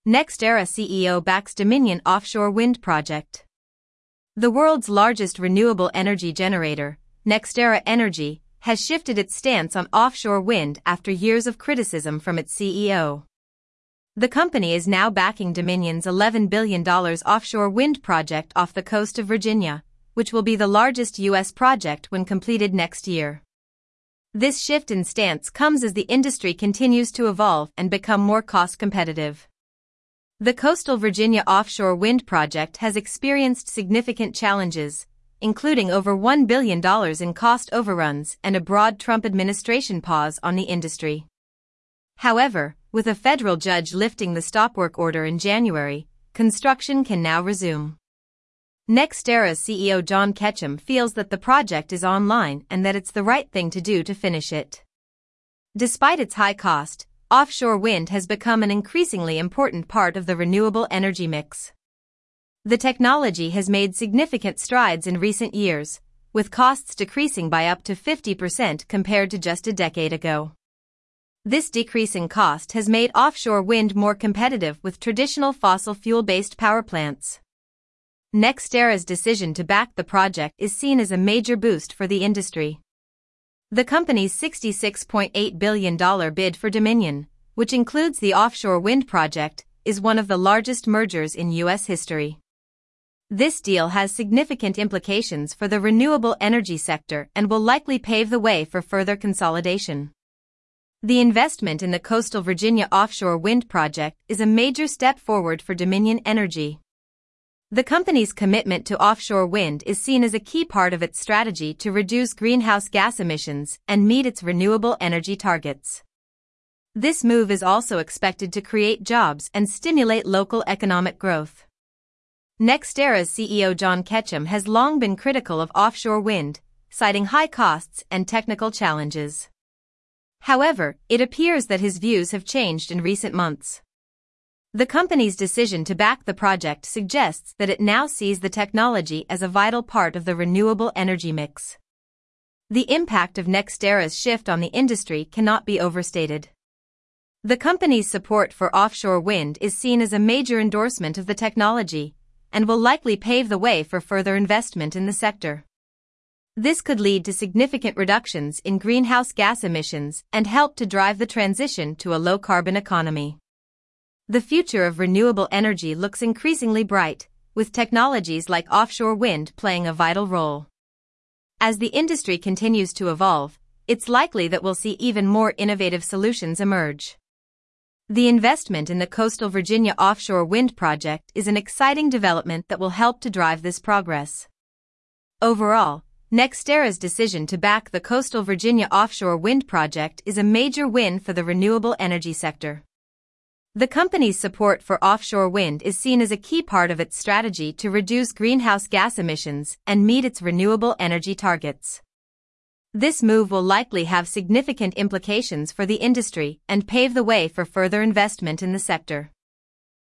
NextEra CEO backs Dominion offshore wind project. The world's largest renewable energy generator, NextEra Energy, has shifted its stance on offshore wind after years of criticism from its CEO. The company is now backing Dominion's $11 billion offshore wind project off the coast of Virginia, which will be the largest U.S. project when completed next year. This shift in stance comes as the industry continues to evolve and become more cost competitive. The coastal Virginia offshore wind project has experienced significant challenges, including over $1 billion in cost overruns and a broad Trump administration pause on the industry. However, with a federal judge lifting the stop work order in January, construction can now resume. NextEra's CEO John Ketchum feels that the project is online and that it's the right thing to do to finish it. Despite its high cost, offshore wind has become an increasingly important part of the renewable energy mix. The technology has made significant strides in recent years, with costs decreasing by up to 50% compared to just a decade ago. This decrease in cost has made offshore wind more competitive with traditional fossil fuel-based power plants. NextEra's decision to back the project is seen as a major boost for the industry. The company's $66.8 billion bid for Dominion, which includes the offshore wind project, is one of the largest mergers in U.S. history. This deal has significant implications for the renewable energy sector and will likely pave the way for further consolidation. The investment in the coastal Virginia offshore wind project is a major step forward for Dominion Energy. The company's commitment to offshore wind is seen as a key part of its strategy to reduce greenhouse gas emissions and meet its renewable energy targets. This move is also expected to create jobs and stimulate local economic growth. NextEra's CEO John Ketchum has long been critical of offshore wind, citing high costs and technical challenges. However, it appears that his views have changed in recent months. The company's decision to back the project suggests that it now sees the technology as a vital part of the renewable energy mix. The impact of NextEra's shift on the industry cannot be overstated. The company's support for offshore wind is seen as a major endorsement of the technology, and will likely pave the way for further investment in the sector. This could lead to significant reductions in greenhouse gas emissions and help to drive the transition to a low-carbon economy. The future of renewable energy looks increasingly bright, with technologies like offshore wind playing a vital role. As the industry continues to evolve, it's likely that we'll see even more innovative solutions emerge. The investment in the coastal Virginia offshore wind project is an exciting development that will help to drive this progress. Overall, NextEra's decision to back the coastal Virginia offshore wind project is a major win for the renewable energy sector. The company's support for offshore wind is seen as a key part of its strategy to reduce greenhouse gas emissions and meet its renewable energy targets. This move will likely have significant implications for the industry and pave the way for further investment in the sector.